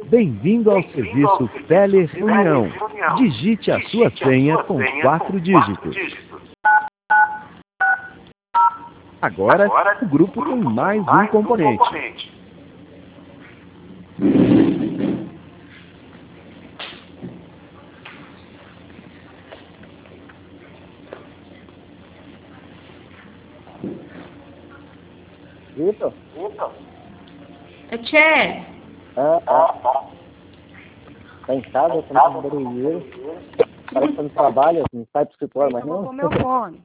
Bem-vindo ao serviço Telereunião. Digite a sua senha com 4 dígitos. Agora, o grupo tem mais um componente. Vitor? Tchê, Tá em casa, tá no barulheiro. Parece que não trabalha, não sai pro escritório, mas eu vou não. pôr meu fone.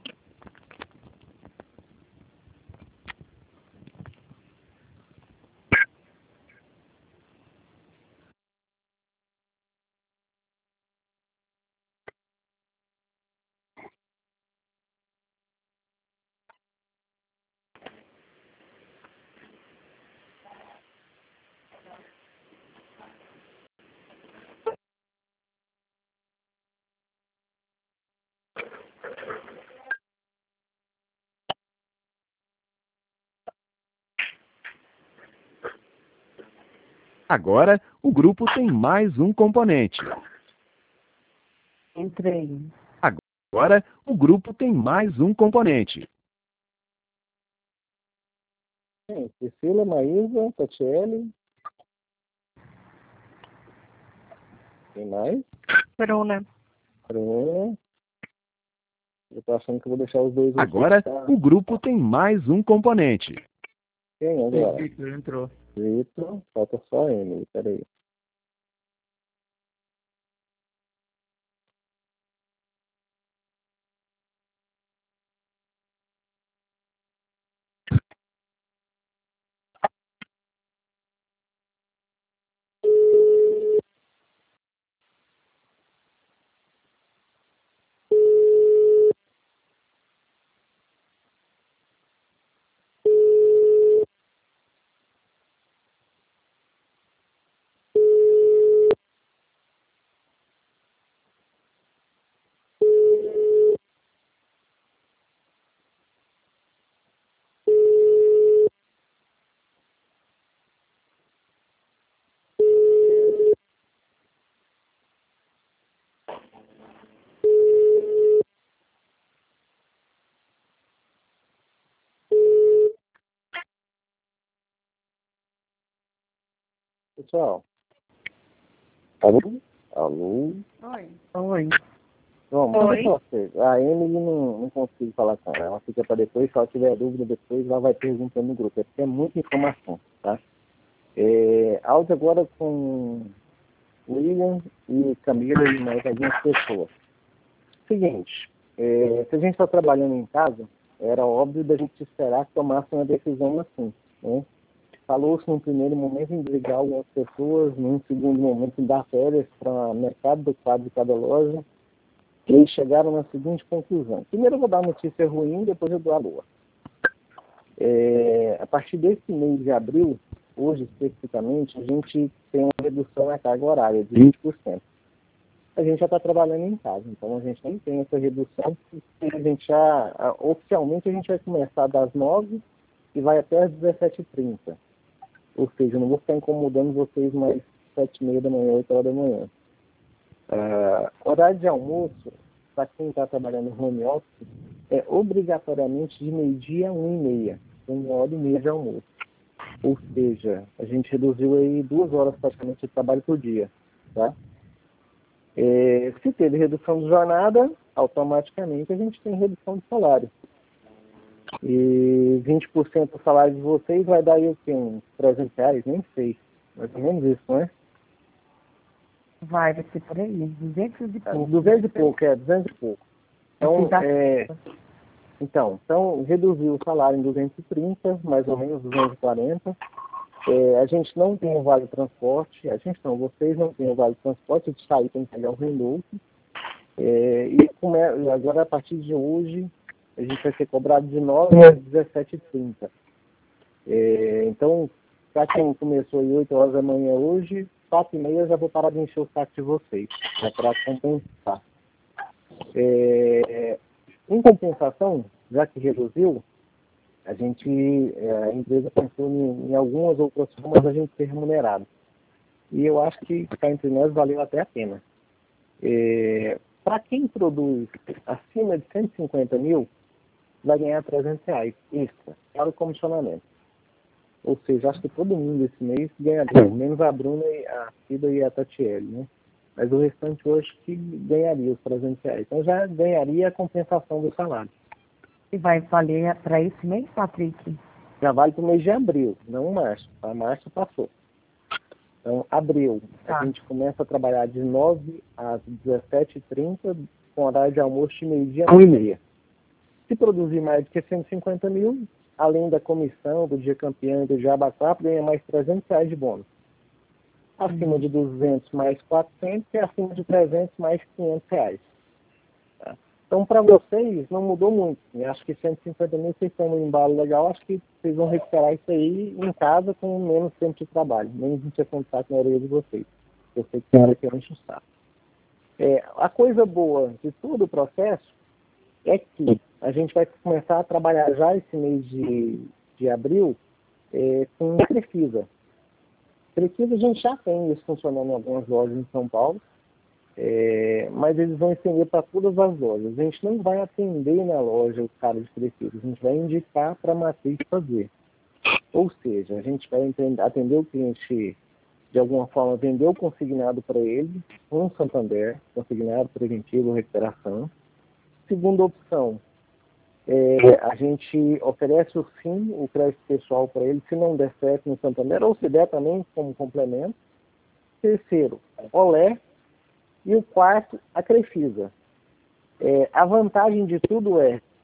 Agora, o grupo tem mais um componente. Entrei. Agora, o grupo tem mais um componente. Priscila, Maísa, Tatiele. Quem mais? Bruna. Bruna. Eu tô achando que eu vou deixar os dois. Agora, o grupo tem mais um componente. Quem agora? Victor entrou. Vitor. Falta só ele. Peraí. Pessoal. Alô? Alô? Oi. Vamos, Oi. A Emily não consigo falar com ela. Ela fica para depois. Se ela tiver dúvida depois, ela vai perguntando no grupo. É porque é muita informação, tá? Áudio agora com William e Camila e mais algumas pessoas. Seguinte, se a gente está trabalhando em casa, era óbvio da gente esperar que tomasse uma decisão assim, né? Falou-se num primeiro momento em desligar algumas pessoas, num segundo momento em dar férias para metade do quadro de cada loja, e eles chegaram na seguinte conclusão. Primeiro eu vou dar uma notícia ruim, depois eu dou a boa. A partir desse mês de abril, hoje especificamente, a gente tem uma redução na carga horária de 20%. A gente já está trabalhando em casa, então a gente nem tem essa redução, porque a gente oficialmente a gente vai começar das 9 e vai até às 17h30. Ou seja, eu não vou ficar incomodando vocês mais 7h30 da manhã, 8 horas da manhã. Horário de almoço, para quem está trabalhando no home office, é obrigatoriamente de meio-dia a 1h30, 1h30 de almoço. Ou seja, a gente reduziu aí 2 horas praticamente de trabalho por dia, tá? Se teve redução de jornada, automaticamente a gente tem redução de salário. E 20% do salário de vocês vai dar aí o quê? Uns R$300? Nem sei. Mais ou menos isso, não é? Vai ser por aí. 200 e pouco. 200 e pouco, 200 e pouco. Então, reduziu o salário em 230, mais ou menos 240. A gente não tem o vale transporte, vocês não têm o vale transporte, de sair tem que pegar o reembolso. Agora, a partir de hoje, a gente vai ser cobrado de 9 às 17h30. Então, para quem começou às 8 horas da manhã hoje, 4h30 eu já vou parar de encher o saco de vocês, para compensar. Em compensação, já que reduziu, a empresa pensou em algumas outras formas da gente ser remunerado. e eu acho que cá entre nós valeu até a pena. Para quem produz acima de 150 mil, vai ganhar R$300 extra, para o comissionamento. Ou seja, acho que todo mundo esse mês ganharia, menos a Bruna, a Cida e a Tatiele, né? Mas o restante hoje que ganharia os R$300. Então já ganharia a compensação do salário. E vai valer para esse mês, Patrick? Já vale para o mês de abril, não março. A março passou. Então, abril, a gente começa a trabalhar de 9 às 17h30, com horário de almoço de meio-dia a 1h30. Se produzir mais do que 150 mil, além da comissão, do dia campeão e do dia abacate, ganha mais R$300 de bônus. Acima de 200 mais 400 e acima de 300 mais R$500. Tá? Então, para vocês, não mudou muito. Eu acho que 150 mil, vocês estão no embalo legal, acho que vocês vão recuperar isso aí em casa com menos tempo de trabalho, menos injeção de saco na orelha de vocês. Eu sei que tem hora que eu encho o saco. A coisa boa de todo o processo é que a gente vai começar a trabalhar já esse mês de abril com Crefisa. Crefisa a gente já tem isso funcionando em algumas lojas em São Paulo, mas eles vão estender para todas as lojas. A gente não vai atender na loja os caras de Crefisa, a gente vai indicar para a matriz fazer. Ou seja, a gente vai atender o cliente de alguma forma, vender o consignado para ele, um Santander, consignado preventivo, recuperação. Segunda opção, a gente oferece o SIM, o crédito pessoal para ele, se não der certo no Santander, ou se der também como complemento. Terceiro, Olé. E o quarto, a Crefisa. A vantagem de tudo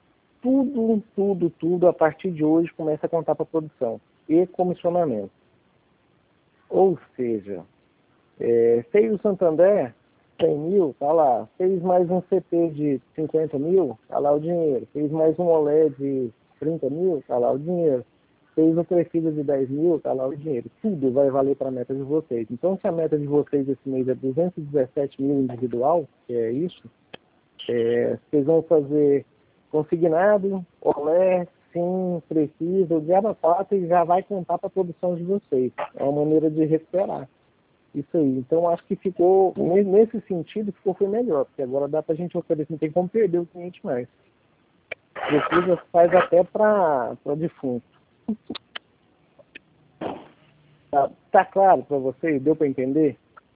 tudo, a partir de hoje, começa a contar para produção e comissionamento. Ou seja, fez o Santander, 100 mil, tá lá. Fez mais um CP de 50 mil, tá lá o dinheiro. Fez mais um Olé de 30 mil, tá lá o dinheiro. Fez o Crefisa de 10 mil, tá lá o dinheiro. Tudo vai valer para a meta de vocês. Então, se a meta de vocês esse mês é 217 mil individual, que é isso, vocês vão fazer consignado, Olé, sim, Crefisa, o Diaba 4 e já vai contar para a produção de vocês. É uma maneira de recuperar. Isso aí. Então, acho que ficou, nesse sentido, foi melhor, porque agora dá para a gente oferecer, não tem como perder o cliente mais. Crefisa faz até para defunto. Tá claro para vocês? Deu para entender?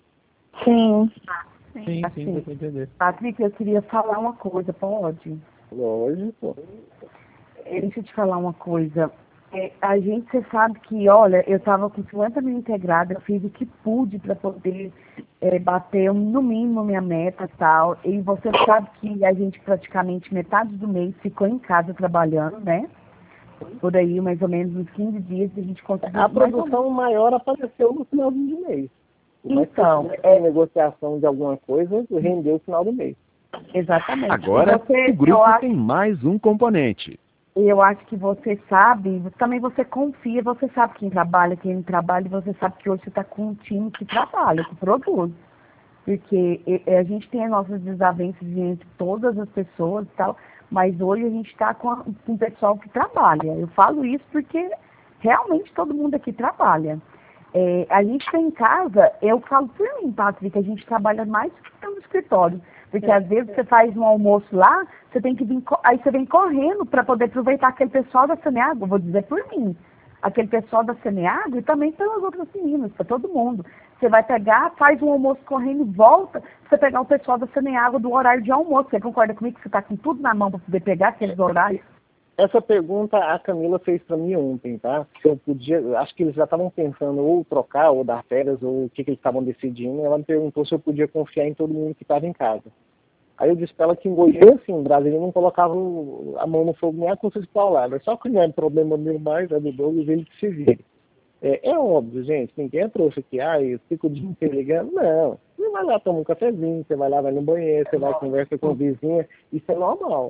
Sim. Sim, deu para entender. Patrick, eu queria falar uma coisa, pode? Lógico. Deixa eu te falar uma coisa. A gente, você sabe que, olha, eu estava com 50 mil integrada, eu fiz o que pude para poder bater no mínimo minha meta e tal. E você sabe que a gente praticamente metade do mês ficou em casa trabalhando, né? Por aí, mais ou menos uns 15 dias, a gente conseguiu. A produção maior apareceu no finalzinho do mês. Então, negociação de alguma coisa rendeu o final do mês. Exatamente. Agora, o grupo tem mais um componente. E eu acho que você sabe, também você confia, você sabe quem não trabalha, e você sabe que hoje você está com um time que trabalha, que produz. Porque a gente tem as nossas desavenças entre todas as pessoas e tal, mas hoje a gente está com um pessoal que trabalha. Eu falo isso porque realmente todo mundo aqui trabalha. A gente está em casa, eu falo por mim, Patrick, a gente trabalha mais do que no escritório. Porque às vezes você faz um almoço lá, você tem que vir, aí você vem correndo para poder aproveitar aquele pessoal da Saneago, vou dizer por mim. Aquele pessoal da Saneago e também pelas outras meninas, para todo mundo. Você vai pegar, faz um almoço correndo e volta, você pegar o pessoal da Saneago do horário de almoço. Você concorda comigo que você está com tudo na mão para poder pegar aqueles horários? Essa pergunta a Camila fez para mim ontem, tá? Se eu podia, acho que eles já estavam pensando ou trocar, ou dar férias, ou o que eles estavam decidindo. Ela me perguntou se eu podia confiar em todo mundo que estava em casa. Aí eu disse para ela que em Goiânia, assim, Brasília não colocava a mão no fogo nem a custa de paulada. Só que não é problema meu mais, é do Douglas, ele que se vira. É óbvio, gente, ninguém é trouxa aqui, eu fico o dia inteiro ligando. Não, você vai lá tomar um cafezinho, você vai lá, vai no banheiro, você vai conversa com a vizinha, isso é normal.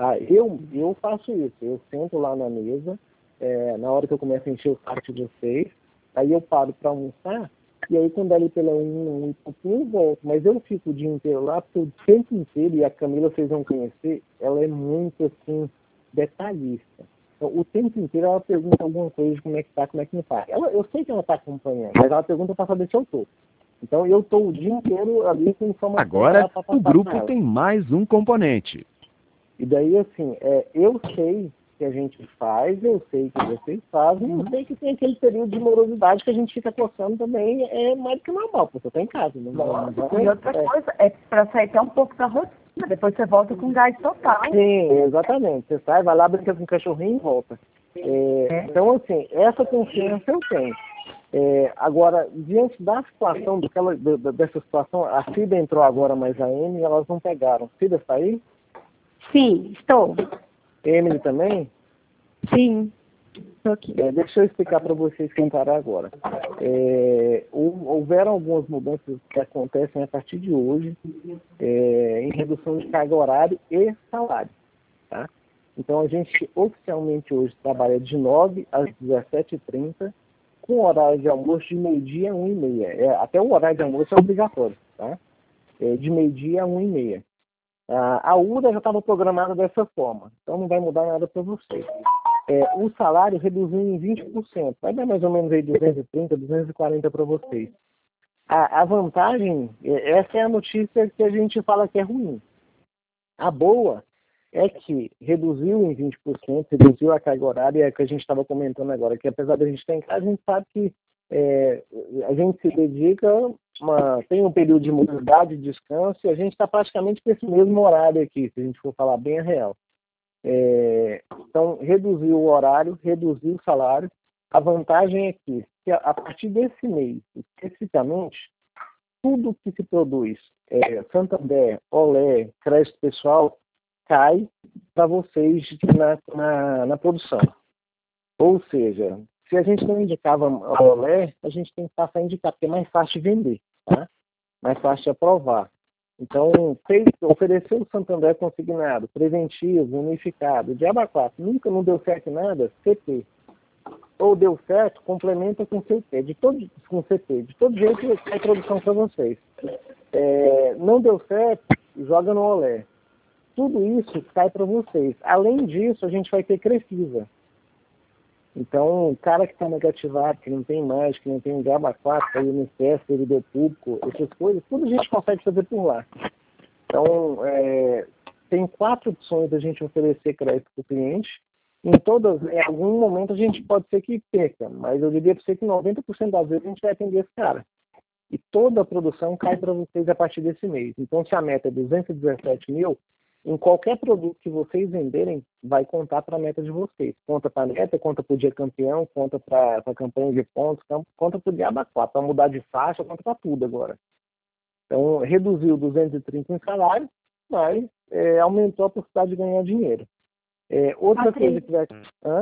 Eu faço isso, eu sento lá na mesa, na hora que eu começo a encher o saco de vocês, aí eu paro para almoçar, e aí quando ali pela um pouquinho eu volto, mas eu fico o dia inteiro lá, porque o tempo inteiro, e a Camila vocês vão conhecer, ela é muito assim, detalhista. Então, o tempo inteiro ela pergunta alguma coisa de como é que tá, como é que não tá. Eu sei que ela está acompanhando, mas ela pergunta para saber se eu estou. Então, eu estou o dia inteiro ali com informação. Agora, o grupo tem mais um componente. E daí, assim, eu sei que a gente faz, eu sei que vocês fazem, eu sei que tem aquele período de morosidade que a gente fica coçando também, é mais do que normal, porque eu tô em casa. E outra coisa, é para sair até um pouco da rotina, depois você volta com gás total. Sim, exatamente. Você sai, vai lá, brinca com o cachorrinho e volta. Então, assim, essa confiança eu tenho. Agora, diante da situação, dessa situação, a Cida entrou agora, mas a Emily, elas não pegaram. Cida está aí? Sim, estou. Emily também? Sim, estou aqui. Deixa eu explicar para vocês que entraram agora. Houveram algumas mudanças que acontecem a partir de hoje em redução de carga horária e salário. Tá? Então, a gente oficialmente hoje trabalha de 9 às 17h30, com horário de almoço de meio-dia a 1h30. Até o horário de almoço é obrigatório. Tá? De meio-dia a 1h30. A URA já estava programada dessa forma, então não vai mudar nada para vocês. O salário reduziu em 20%, vai dar mais ou menos aí 230, 240 para vocês. A vantagem, essa é a notícia que a gente fala que é ruim. A boa é que reduziu em 20%, reduziu a carga horária, é o que a gente estava comentando agora, que apesar de a gente estar em casa, a gente sabe que a gente se dedica, tem um período de mobilidade, de descanso, e a gente está praticamente com esse mesmo horário aqui, se a gente for falar bem a real. Então, reduziu o horário, reduziu o salário. A vantagem é que a partir desse mês, especificamente, tudo que se produz, Santander, Olé, crédito pessoal, cai para vocês na produção. Ou seja, se a gente não indicava a Olé, a gente tem que passar a indicar, porque é mais fácil de vender, tá? Mais fácil de aprovar. Então, ofereceu o Santander consignado, preventivo, unificado, de aba 4, nunca não deu certo em nada, CP. Ou deu certo, complementa com CP. Com CP. De todo jeito, é produção para vocês. Não deu certo, joga no Olé. Tudo isso cai para vocês. Além disso, a gente vai ter Crefisa. Então, o cara que está negativado, que não tem mais, que não tem GABA 4, aí no INSS, servidor público, essas coisas, tudo a gente consegue fazer por lá. Então, tem 4 opções da gente oferecer crédito para o cliente. Em algum momento a gente pode ser que perca, mas eu diria para você que 90% das vezes a gente vai atender esse cara. E toda a produção cai para vocês a partir desse mês. Então, se a meta é 217 mil, em qualquer produto que vocês venderem, vai contar para a meta de vocês. Conta para a meta, conta para o dia campeão, conta para a campanha de pontos, conta para o diabo 4, para mudar de faixa, conta para tudo agora. Então, reduziu 230 em salário, mas aumentou a possibilidade de ganhar dinheiro. Outra coisa que vai...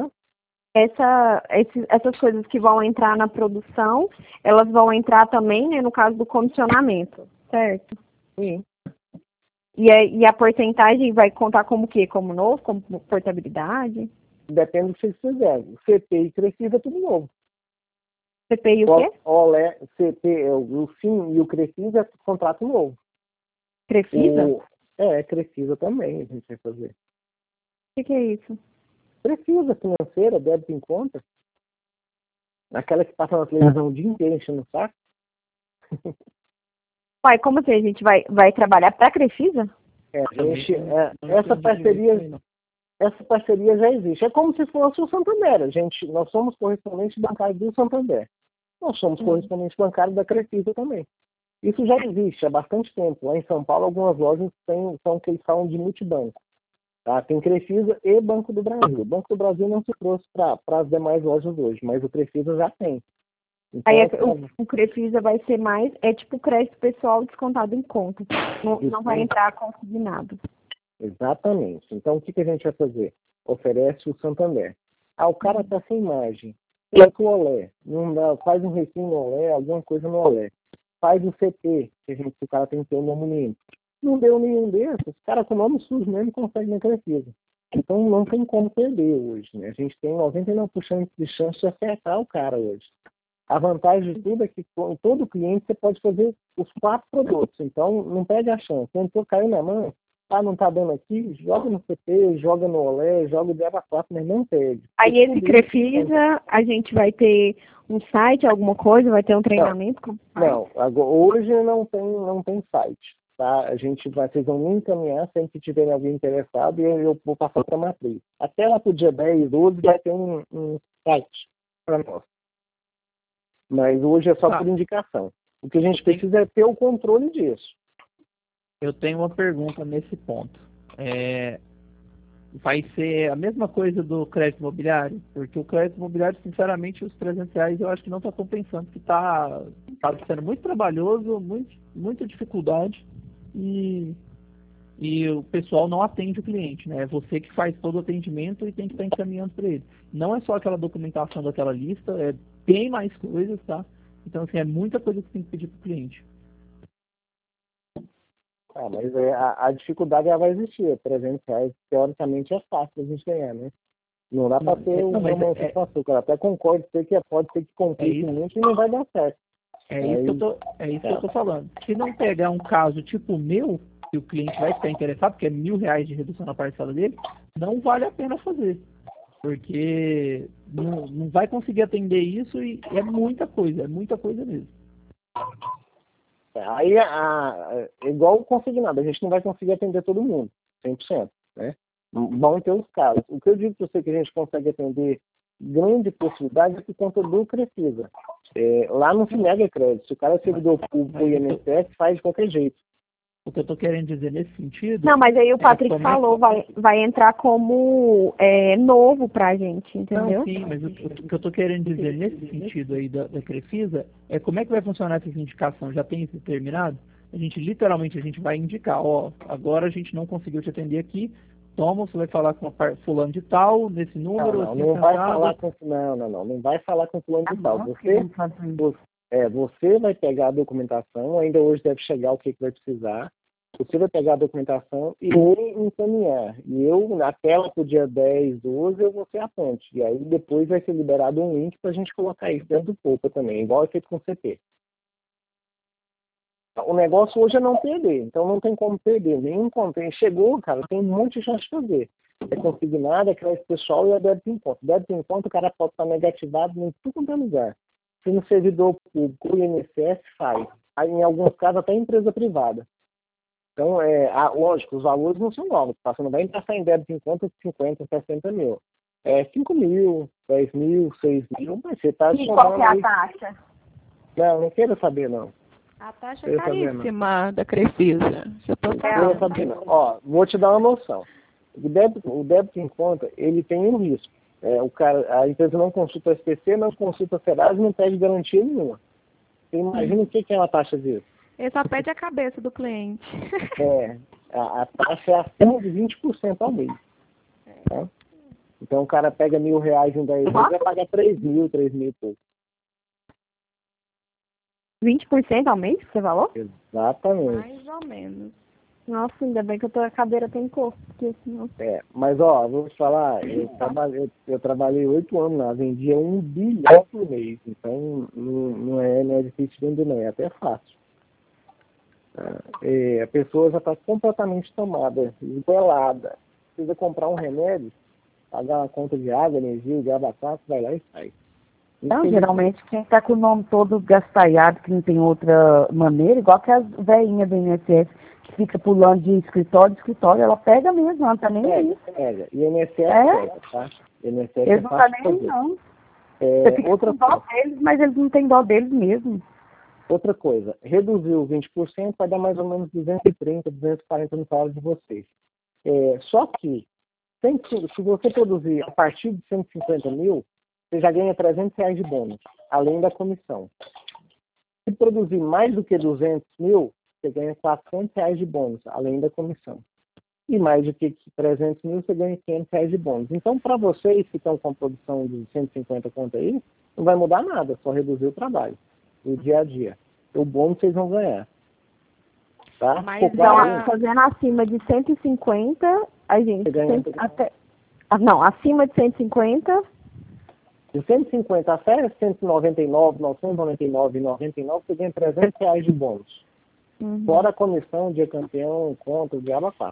Essas coisas que vão entrar na produção, elas vão entrar também, né, no caso do comissionamento, certo? Sim. E a porcentagem vai contar como o quê? Como novo? Como portabilidade? Depende do que vocês fizerem. CP e Crefisa é tudo novo. CP e o quê? CP, o FIM e o Crefisa é contrato novo. Crefisa? Crefisa também a gente vai fazer. O que é isso? Crefisa financeira, débito em conta. Aquela que passa na televisão o dia inteiro enchendo o saco. Pai, como assim a gente vai trabalhar para a Crefisa? Essa parceria já existe. É como se fosse o Santander. Nós somos correspondentes bancários do Santander. Nós somos correspondentes bancários da Crefisa também. Isso já existe há bastante tempo. Lá em São Paulo, algumas lojas são o que eles falam de multibanco. Tá? Tem Crefisa e Banco do Brasil. O Banco do Brasil não se trouxe para as demais lojas hoje, mas o Crefisa já tem. Então, aí o Crefisa vai ser mais, tipo crédito pessoal descontado em conta. Não vai entrar consignado. Exatamente. Então, o que a gente vai fazer? Oferece o Santander. O cara está sem margem. Coloca o Olé. Faz um refim no Olé, alguma coisa no Olé. Faz o CP, que o cara tem que ter o nome limpo. Não deu nenhum desses, o cara com o nome sujo mesmo consegue na Crefisa. Então, não tem como perder hoje. Né? A gente tem 99% de chance de acertar o cara hoje. A vantagem de tudo é que em todo cliente você pode fazer os 4 produtos. Então, não perde a chance. Entrou, caiu na mão, Ah, não tá dando aqui? Joga no CP, joga no Olé, joga de aba 4, mas não perde. Aí esse Crefisa, a gente vai ter um site, alguma coisa, vai ter um treinamento? Não, hoje não tem site. Tá? A gente vai, vocês vão me encaminhar sempre que tiver alguém interessado e eu vou passar para a matriz. Até lá para o dia 10, 12 vai ter um site para nós. Mas hoje é só por indicação. O que a gente precisa é ter o controle disso. Eu tenho uma pergunta nesse ponto. Vai ser a mesma coisa do crédito imobiliário? Porque o crédito imobiliário, sinceramente, os R$300 eu acho que não está compensando, porque está sendo muito trabalhoso, muita dificuldade e o pessoal não atende o cliente, né? É você que faz todo o atendimento e tem que estar encaminhando para ele. Não é só aquela documentação daquela lista, tem mais coisas, tá? Então, assim, é muita coisa que você tem que pedir para o cliente. Mas a dificuldade ela vai existir. R$300, teoricamente, é fácil a gente ganhar, né? Não dá para ter uma mão com açúcar. Até concordo que pode ser que complique muito e não vai dar certo. Isso que eu tô falando. Se não pegar um caso tipo o meu, que o cliente vai ficar interessado, porque é R$1.000 de redução na parcela dele, não vale a pena fazer. Porque não vai conseguir atender isso e é muita coisa mesmo. Aí, igual o consignado, a gente não vai conseguir atender todo mundo, 100%, né? Vão ter os casos. O que eu digo para você que a gente consegue atender grande possibilidade é por conta do Crefisa. Lá não se nega crédito. Se o cara é servidor público e INSS, faz de qualquer jeito. O que eu estou querendo dizer nesse sentido... Não, mas aí o Patrick falou, vai entrar como novo pra gente, entendeu? Não, sim, mas o que eu estou querendo dizer nesse sentido aí da Crefisa é como é que vai funcionar essa indicação. Já tem isso determinado? A gente vai indicar, agora a gente não conseguiu te atender aqui, toma, você vai falar com a fulano de tal, nesse número... Não vai falar com... Não vai falar com fulano de tal. Você vai pegar a documentação, ainda hoje deve chegar o que vai precisar. Você vai pegar a documentação e encaminhar. E eu, na tela para o dia 10, 12, eu vou ser a ponte. E aí depois vai ser liberado um link para a gente colocar isso dentro do Poupa também, igual é feito com o CP. O negócio hoje é não perder, então não tem como perder. Nenhum contém. Chegou, cara, tem um monte de chance de fazer. É consignado, é crédito pessoal e é débito em conta. Débito em conta, o cara pode estar negativado em tudo quanto é lugar. Se no servidor público, o INSS faz. Aí, em alguns casos, até empresa privada. Então, lógico, os valores não são novos. Você não vai passar em débito em conta de 50, 60 mil. 5 mil, 10 mil, 6 mil, mas você está... E qual que é a taxa? Não quero saber, não. A taxa é caríssima da Crefisa. Vou te dar uma noção. O débito em conta, ele tem um risco. A empresa não consulta a SPC, não consulta a Serasa e não pede garantia nenhuma. Você imagina o que é uma taxa disso? Ele só pede a cabeça do cliente. A taxa é acima de 20% ao mês. Tá? Então o cara pega R$1.000 em 10 vezes, vai pagar 3 mil e pouco. 20% ao mês, você falou? Exatamente. Mais ou menos. Nossa, ainda bem que a cadeira tem cor. Porque senão... Mas vou te falar, eu trabalhei 8 anos lá, vendia 1 bilhão por mês. Então não é difícil vender, não, é até fácil. A pessoa já está completamente tomada, esgoelada. Precisa comprar um remédio, pagar uma conta de água, energia, de abacate, vai lá e sai. Não, geralmente quem está com o nome todo gastaiado, que não tem outra maneira, igual que as velhinhas do INSS, que fica pulando de escritório em escritório, ela pega mesmo, ela não tá nem aí. Pega. E o INSS pega, tá? INSS eles não tá nem aí, não. Você fica com dó deles, mas eles não têm dó deles mesmo. Outra coisa, reduziu 20%, vai dar mais ou menos 230, 240 no salário de vocês. Só que, se você produzir a partir de 150 mil, você já ganha R$300 de bônus, além da comissão. Se produzir mais do que 200 mil, você ganha R$400 de bônus, além da comissão. E mais do que 300 mil, você ganha R$500 de bônus. Então, para vocês que estão com a produção de 150 conto aí, não vai mudar nada, só reduzir o trabalho, o dia a dia. O bônus vocês vão ganhar. Tá? Mas então, fazendo acima de 150, a gente... acima de 150... De 150 até 199, 999,99, você ganha R$300 de bônus. Fora a comissão, dia campeão, conta, o diabo 4.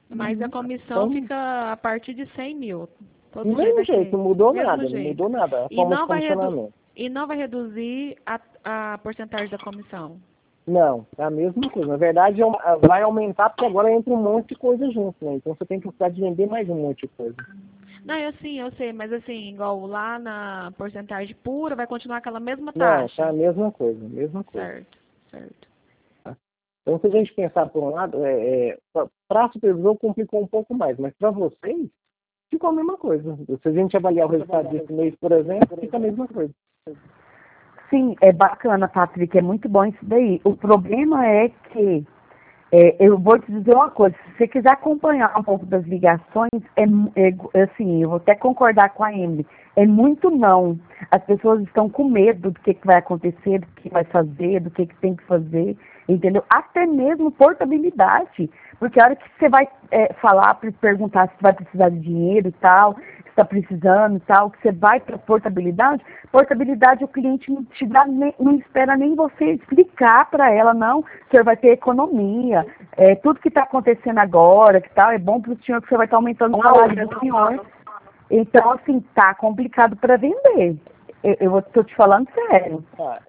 Mas a comissão Então, fica a partir de 100 mil. Todo do mesmo jeito, não mudou Mesmo nada, jeito. não mudou nada. A E forma não de vai funcionamento. E não vai reduzir a porcentagem da comissão. Não, é a mesma coisa. Na verdade, vai aumentar porque agora entra um monte de coisa junto, né? Então você tem que precisar de vender mais um monte de coisa. Não, eu sei, mas assim, igual lá na porcentagem pura, vai continuar aquela mesma Não, taxa. tá a mesma coisa, mesma coisa. Certo, certo. Então, se a gente pensar por um lado, para a supervisão complicou um pouco mais, mas para vocês, ficou a mesma coisa. Se a gente avaliar o resultado desse mês, por exemplo, fica a mesma coisa. Sim, é bacana, Patrick, é muito bom isso daí. O problema é que, eu vou te dizer uma coisa, se você quiser acompanhar um pouco das ligações, assim, eu vou até concordar com a Emily, é muito não. As pessoas estão com medo do que vai acontecer, do que vai fazer, do que tem que fazer, entendeu? Até mesmo portabilidade, porque a hora que você vai falar, perguntar se vai precisar de dinheiro e tal, se está precisando e tal, que você vai para portabilidade o cliente não te dá não espera nem você explicar para ela, não, o senhor vai ter economia, tudo que está acontecendo agora, que tal, é bom para o senhor que você vai estar aumentando o salário do senhor. Então, assim, tá complicado para vender. Eu estou te falando sério.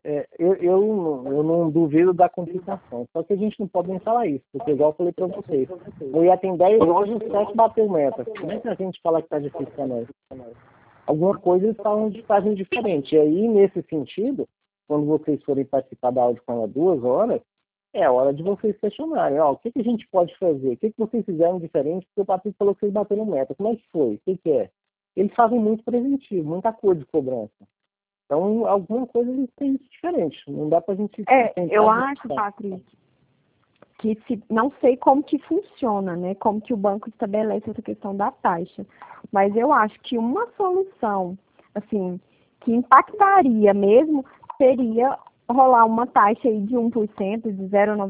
Eu não duvido da complicação, só que a gente não pode nem falar isso, porque igual eu falei para vocês, o IA tem 10 hoje, o 7 bateu meta. Como é que a gente fala que está difícil para nós? Alguma coisa eles falam de fazem diferente. E aí, nesse sentido, quando vocês forem participar da áudio com ela 2 horas, é hora de vocês questionarem, o que a gente pode fazer? O que vocês fizeram diferente? Porque o Patrick falou que vocês bateram meta. Como é que foi? O que é? Eles fazem muito preventivo, muita acordo de cobrança. Então, alguma coisa eles têm diferente. Não dá pra gente... Eu acho, Patrick, que não sei como que funciona, né? Como que o banco estabelece essa questão da taxa. Mas eu acho que uma solução, assim, que impactaria mesmo, seria rolar uma taxa aí de 1%, de 0,99%,